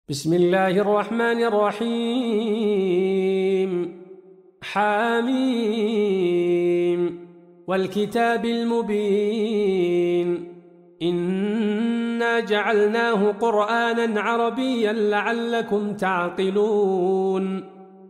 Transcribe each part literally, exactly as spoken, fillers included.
بسم الله الرحمن الرحيم. حاميم والكتاب المبين إنا جعلناه قرآنا عربيا لعلكم تعقلون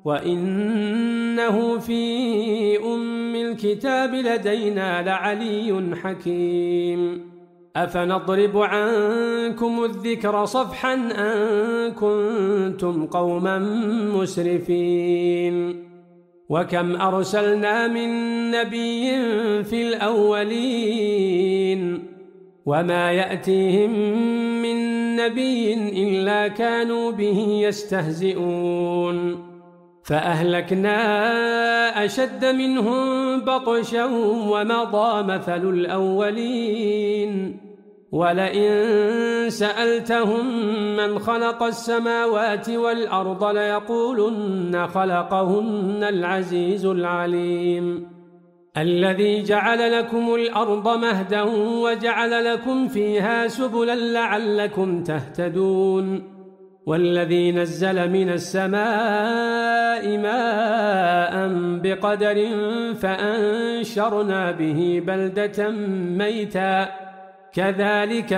وإنه في أم الكتاب لدينا لعلي حكيم. أفنضرب عنكم الذكر صفحا أن كنتم قوما مسرفين وكم أرسلنا من نبي في الأولين وما يأتيهم من نبي إلا كانوا به يستهزئون فأهلكنا أشد منهم بطشا ومضى مثل الأولين ولئن سألتهم من خلق السماوات والأرض ليقولن خلقهن العزيز العليم الذي جعل لكم الأرض مهدا وجعل لكم فيها سبلا لعلكم تهتدون والذي نزل من السماء ماء بقدر فأنشرنا به بلدة ميتا كذلك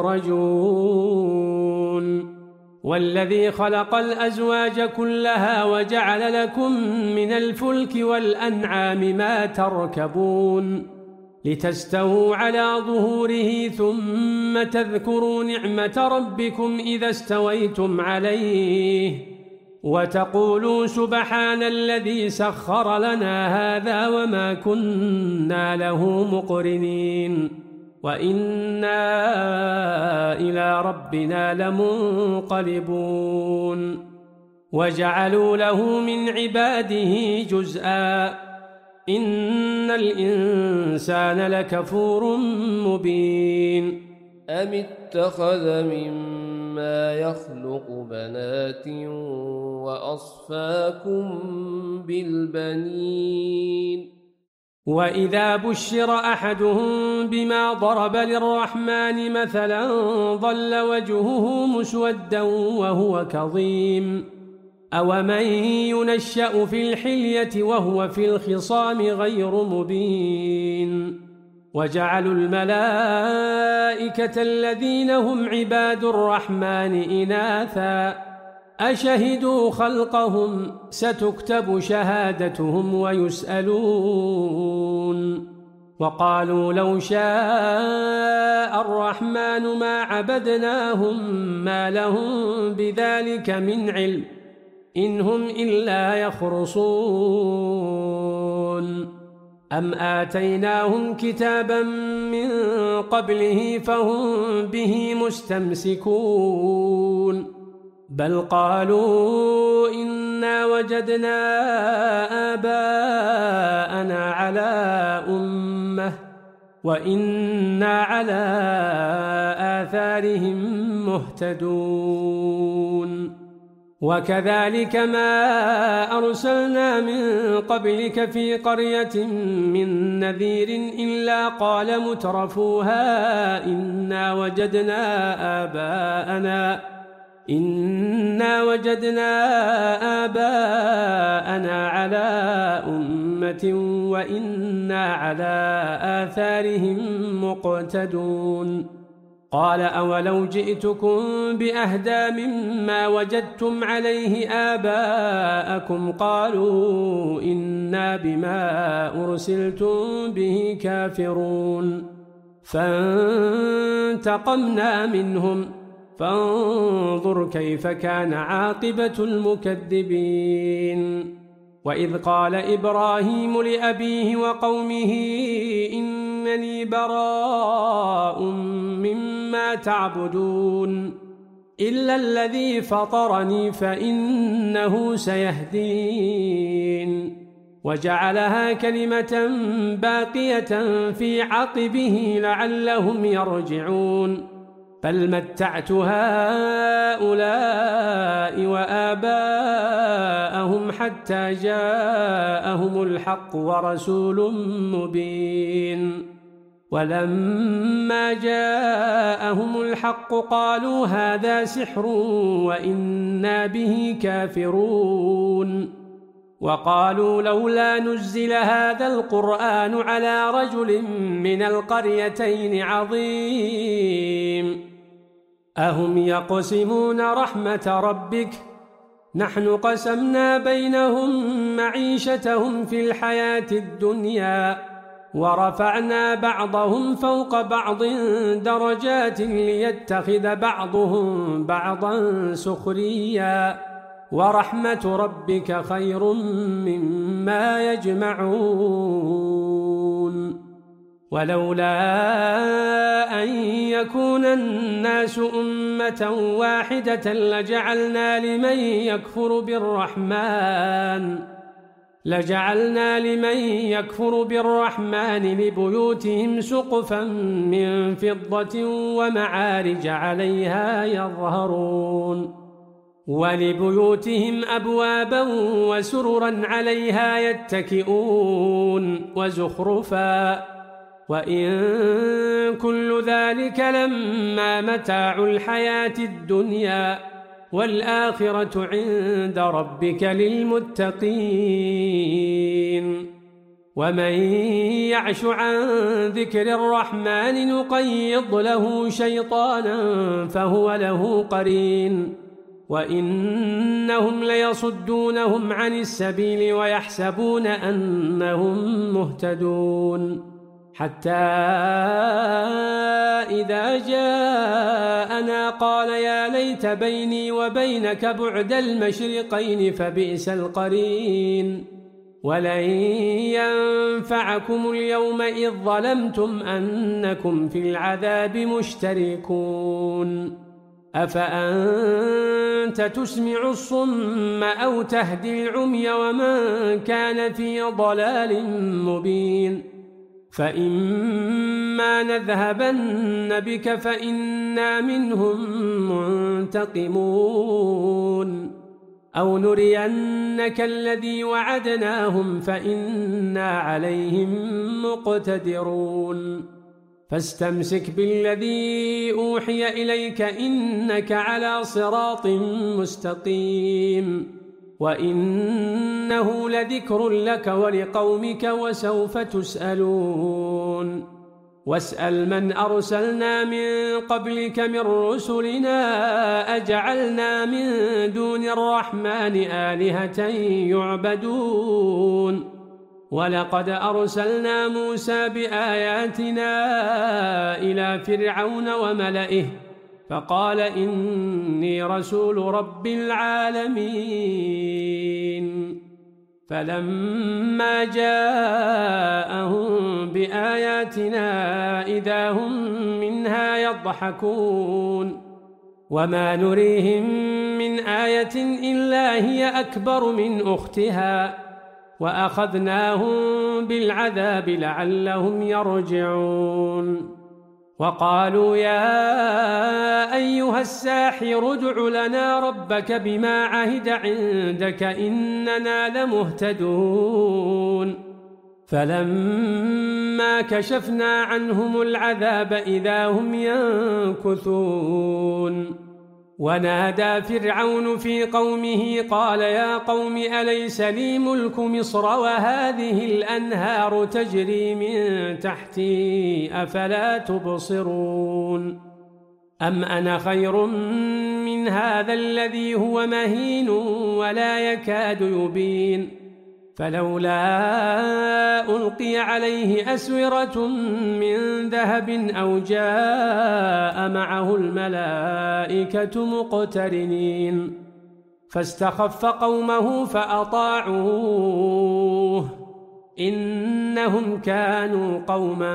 تخرجون والذي خلق الأزواج كلها وجعل لكم من الفلك والأنعام ما تركبون لتستووا على ظهوره ثم تذكروا نعمة ربكم إذا استويتم عليه وتقولوا سبحان الذي سخر لنا هذا وما كنا له مقرنين وإنا إلى ربنا لمنقلبون وجعلوا له من عباده جزءا إن الإنسان لكفور مبين أم اتخذ مما يخلق بنات وأصفاكم بالبنين وإذا بشر أحدهم بما ضرب للرحمن مثلا ظل وجهه مسودا وهو كظيم أومن ينشأ في الحلية وهو في الخصام غير مبين وجعلوا الملائكة الذين هم عباد الرحمن إناثا أشهدوا خلقهم ستكتب شهادتهم ويسألون وقالوا لو شاء الرحمن ما عبدناهم ما لهم بذلك من علم إن هم إلا يخرصون أم آتيناهم كتابا من قبله فهم به مستمسكون بل قالوا إنا وجدنا آباءنا على أمة وإنا على آثارهم مهتدون وكذلك ما أرسلنا من قبلك في قرية من نذير إلا قال مترفوها إنا وجدنا آباءنا إنا وجدنا آباءنا على أمة وإنا على آثارهم مقتدون قال أولو جئتكم بأهدى مما وجدتم عليه آباءكم قالوا إنا بما أرسلتم به كافرون فانتقمنا منهم فانظر كيف كان عاقبة المكذبين وإذ قال إبراهيم لأبيه وقومه إنني براء مما تعبدون إلا الذي فطرني فإنه سيهدين وجعلها كلمة باقية في عقبه لعلهم يرجعون بل متعت هؤلاء وآباءهم حتى جاءهم الحق ورسول مبين ولما جاءهم الحق قالوا هذا سحر وإنا به كافرون وقالوا لولا نزل هذا القرآن على رجل من القريتين عظيم أهم يقسمون رحمة ربك نحن قسمنا بينهم معيشتهم في الحياة الدنيا ورفعنا بعضهم فوق بعض درجات ليتخذ بعضهم بعضا سخريا ورحمة ربك خير مما يجمعون ولولا أن يكون الناس أمة واحدة لجعلنا لمن يكفر بالرحمن لجعلنا لمن يكفر بالرحمن لبيوتهم سقفا من فضة ومعارج عليها يظهرون ولبيوتهم أبوابا وسررا عليها يتكئون وزخرفا وإن كل ذلك لما متاع الحياة الدنيا والآخرة عند ربك للمتقين ومن يعش عن ذكر الرحمن نقيض له شيطانا فهو له قرين وإنهم ليصدونهم عن السبيل ويحسبون أنهم مهتدون حتى إذا جاءنا قال يا ليت بيني وبينك بعد المشرقين فبئس القرين ولن ينفعكم اليوم إذ ظلمتم أنكم في العذاب مشتركون أفأنت تسمع الصم أو تهدي العمي ومن كان في ضلال مبين فإما نذهبن بك فإنا منهم منتقمون أو نرينك الذي وعدناهم فإنا عليهم مقتدرون فاستمسك بالذي أوحي إليك إنك على صراط مستقيم وإنه لذكر لك ولقومك وسوف تسألون واسأل من أرسلنا من قبلك من رسلنا أجعلنا من دون الرحمن آلهة يعبدون ولقد أرسلنا موسى بآياتنا إلى فرعون وملئه فقال إني رسول رب العالمين فلما جاءهم بآياتنا إذا هم منها يضحكون وما نريهم من آية إلا هي أكبر من أختها وأخذناهم بالعذاب لعلهم يرجعون وقالوا يا أيها الساحر ادع لنا ربك بما عهد عندك إننا لمهتدون فلما كشفنا عنهم العذاب إذا هم ينكثون ونادى فرعون في قومه قال يا قوم أليس لي ملك مصر وهذه الأنهار تجري من تحتي أفلا تبصرون أم أنا خير من هذا الذي هو مهين ولا يكاد يبين فلولا ألقي عليه أسورة من ذهب أو جاء معه الملائكة مقترنين فاستخف قومه فأطاعوه إنهم كانوا قوما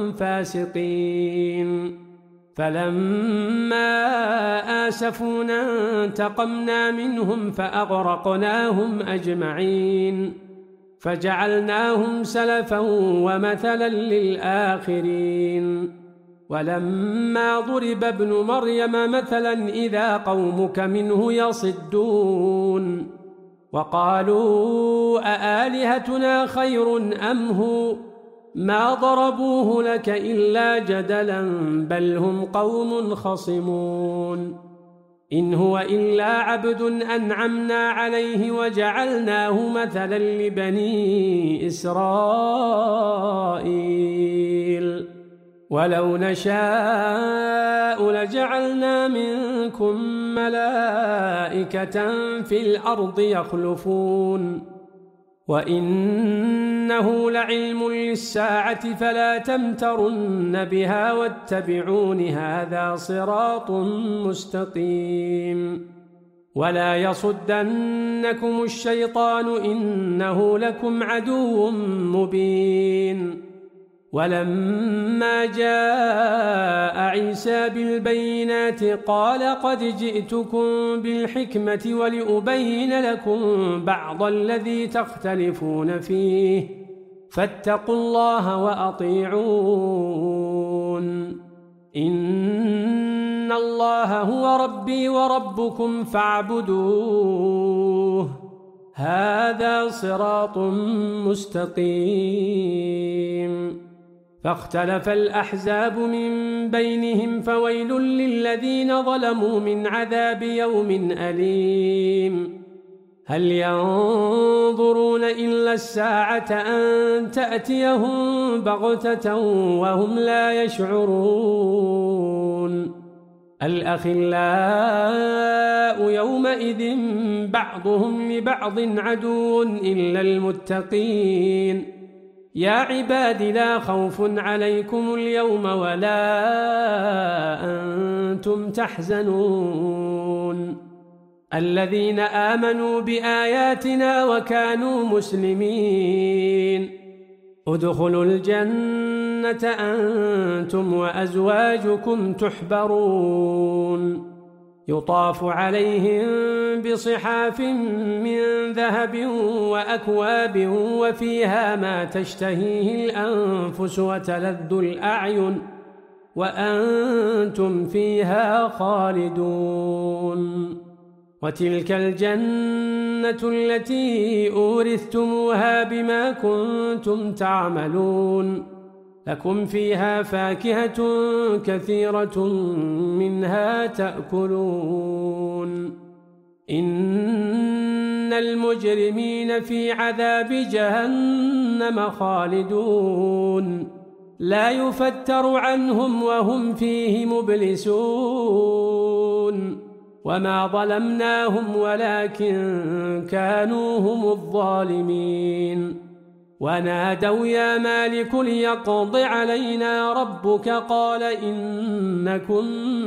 فاسقين فلما آسفونا انتقمنا منهم فأغرقناهم أجمعين فجعلناهم سلفا ومثلا للآخرين ولما ضرب ابن مريم مثلا إذا قومك منه يصدون وقالوا أآلهتنا خير أم هو ما ضربوه لك إلا جدلا بل هم قوم خصمون إن هو إلا عبد أنعمنا عليه وجعلناه مثلا لبني إسرائيل ولو نشاء لجعلنا منكم ملائكة في الأرض يخلفون وإنه لعلم للساعة فلا تمترن بها واتبعون هذا صراط مستقيم ولا يصدنكم الشيطان إنه لكم عدو مبين ولما جاء عيسى بالبينات قال قد جئتكم بالحكمة ولأبين لكم بعض الذي تختلفون فيه فاتقوا الله وأطيعون إن الله هو ربي وربكم فاعبدوه هذا صراط مستقيم فاختلف الأحزاب من بينهم فويل للذين ظلموا من عذاب يوم أليم هل ينظرون إلا الساعة أن تأتيهم بغتة وهم لا يشعرون الأخلاء يومئذ بعضهم لبعض عدو إلا المتقين يا عباد لا خوف عليكم اليوم ولا أنتم تحزنون الذين آمنوا بآياتنا وكانوا مسلمين ادخلوا الجنة أنتم وأزواجكم تحبرون يطاف عليهم بصحاف من ذهب وأكواب وفيها ما تشتهيه الأنفس وتلذ الأعين وأنتم فيها خالدون وتلك الجنة التي أورثتموها بما كنتم تعملون لكم فيها فاكهة كثيرة منها تأكلون إن المجرمين في عذاب جهنم خالدون لا يفتر عنهم وهم فيه مبلسون وما ظلمناهم ولكن كانوا هم الظالمين ونادوا يا مالك ليقض علينا ربك قال إنكم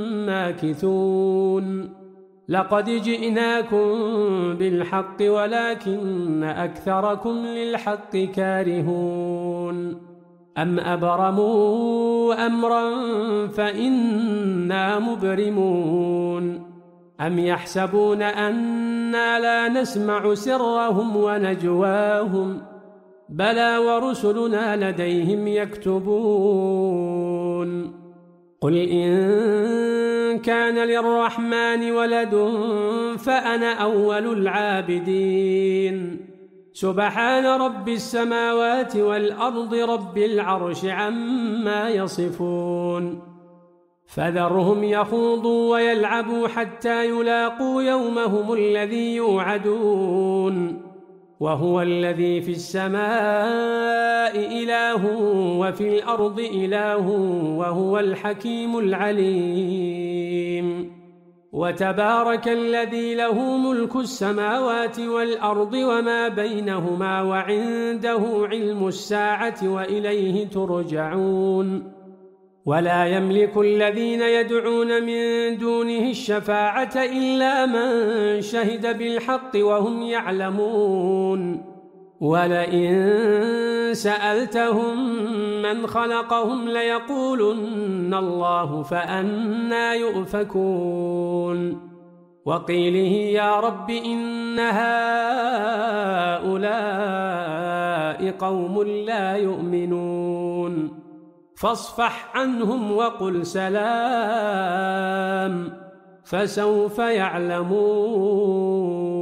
ماكثون لقد جئناكم بالحق ولكن أكثركم للحق كارهون أم أبرموا أمرا فإنا مبرمون أم يحسبون أنا لا نسمع سرهم ونجواهم بلى ورسلنا لديهم يكتبون قل إن كان للرحمن ولد فأنا أول العابدين سبحان رب السماوات والأرض رب العرش عما يصفون فذرهم يخوضوا ويلعبوا حتى يلاقوا يومهم الذي يوعدون وهو الذي في السماء إله وفي الأرض إله وهو الحكيم العليم وتبارك الذي له ملك السماوات والأرض وما بينهما وعنده علم الساعة وإليه ترجعون ولا يملك الذين يدعون من دونه الشفاعة إلا من شهد بالحق وهم يعلمون ولئن سألتهم من خلقهم ليقولن الله فأنى يؤفكون وقيله يا رب إن هؤلاء قوم لا يؤمنون فاصفح عنهم وقل سلام فسوف يعلمون